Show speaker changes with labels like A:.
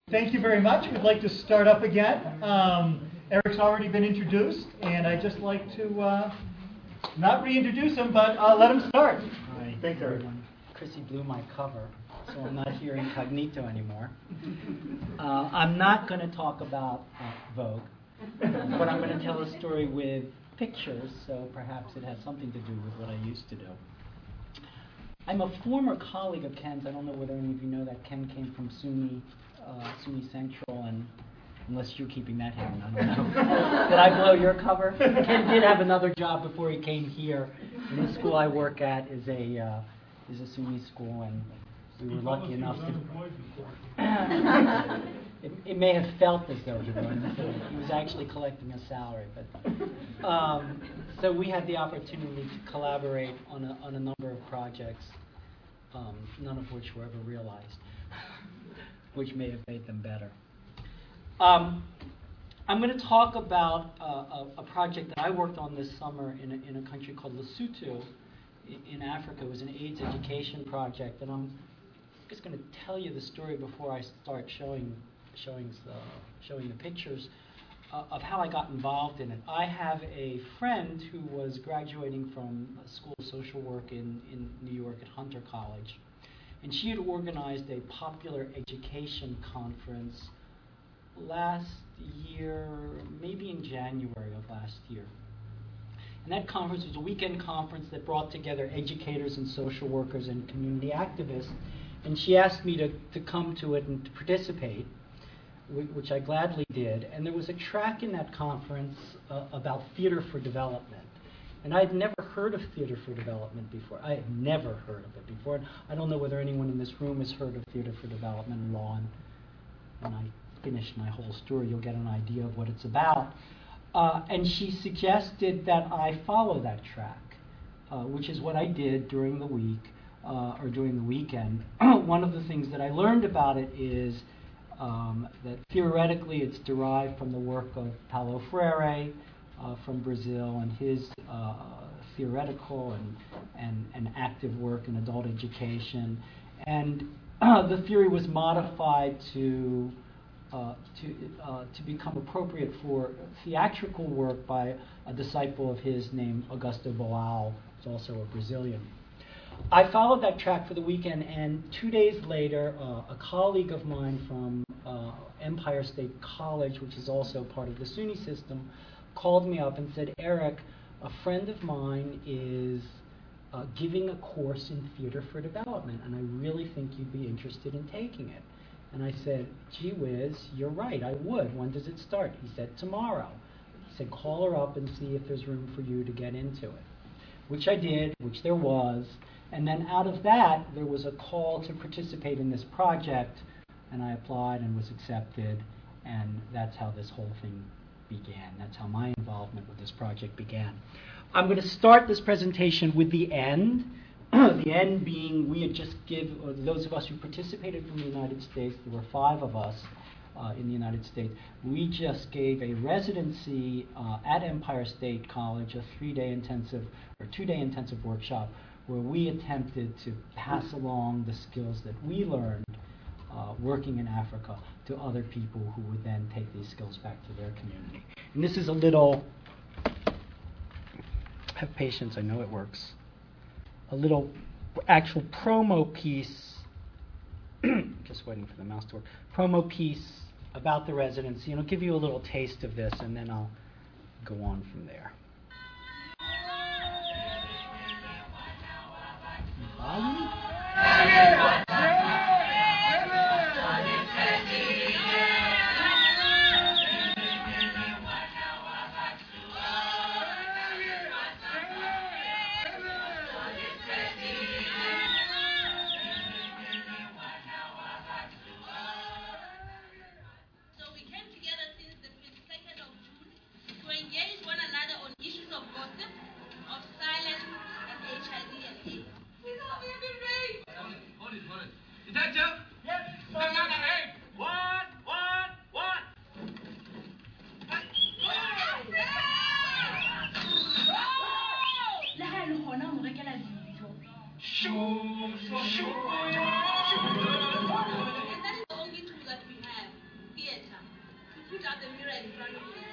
A: Thank you very much. We'd like to start up again. Eric's already been introduced, and I'd just like to not reintroduce him, but let him start.
B: Hi.
A: Thanks, Eric.
B: Chrissy blew my cover, so I'm not here incognito anymore. I'm not going to talk about Vogue, but I'm going to tell a story with pictures, so perhaps it has something to do with what I used to do. I'm a former colleague of Ken's. I don't know whether any of you know that Ken came from SUNY Central, and unless you're keeping that hidden, I don't know. Did I blow your cover? Ken did have another job before he came here. And the school I work at is a SUNY school, and we were lucky enough to. It may have felt as though he was. He was actually collecting a salary, but so we had the opportunity to collaborate on a number of projects, none of which were ever realized, which may have made them better. I'm going to talk about a project that I worked on this summer in a country called Lesotho in Africa. It was an AIDS education project, and I'm just going to tell you the story before I start showing the pictures of how I got involved in it. I have a friend who was graduating from a school of social work in New York at Hunter College, and she had organized a popular education conference last year, maybe in January of last year. And that conference was a weekend conference that brought together educators and social workers and community activists, and she asked me to come to it and to participate, which I gladly did. And there was a track in that conference about theater for development. And I had never heard of theater for development before. I had never heard of it before. And I don't know whether anyone in this room has heard of theater for development law. And I finish my whole story, you'll get an idea of what it's about. And she suggested that I follow that track, which is what I did during the week, or during the weekend. One of the things that I learned about it is that theoretically it's derived from the work of Paulo Freire from Brazil and his theoretical and active work in adult education. And the theory was modified to become appropriate for theatrical work by a disciple of his named Augusto Boal, who's also a Brazilian. I followed that track for the weekend, and 2 days later, a colleague of mine from Empire State College, which is also part of the SUNY system, called me up and said, Eric, a friend of mine is giving a course in theater for development, and I really think you'd be interested in taking it. And I said, gee whiz, you're right, I would. When does it start? He said, tomorrow. He said, call her up and see if there's room for you to get into it. Which I did, which there was. And then out of that, there was a call to participate in this project, and I applied and was accepted, and that's how this whole thing began. That's how my involvement with this project began. I'm going to start this presentation with the end. The end being, we had just those of us who participated from the United States, there were 5 of us in the United States, we just gave a residency at Empire State College, a 3-day intensive, or 2-day intensive workshop, where we attempted to pass along the skills that we learned working in Africa to other people who would then take these skills back to their community. And this is a little, have patience, I know it works, a little actual promo piece, just waiting for the mouse to work, promo piece about the residency, and I'll give you a little taste of this, and then I'll go on from there.
C: So we came together since the 22nd of June to engage one another on have the mirror in front of you.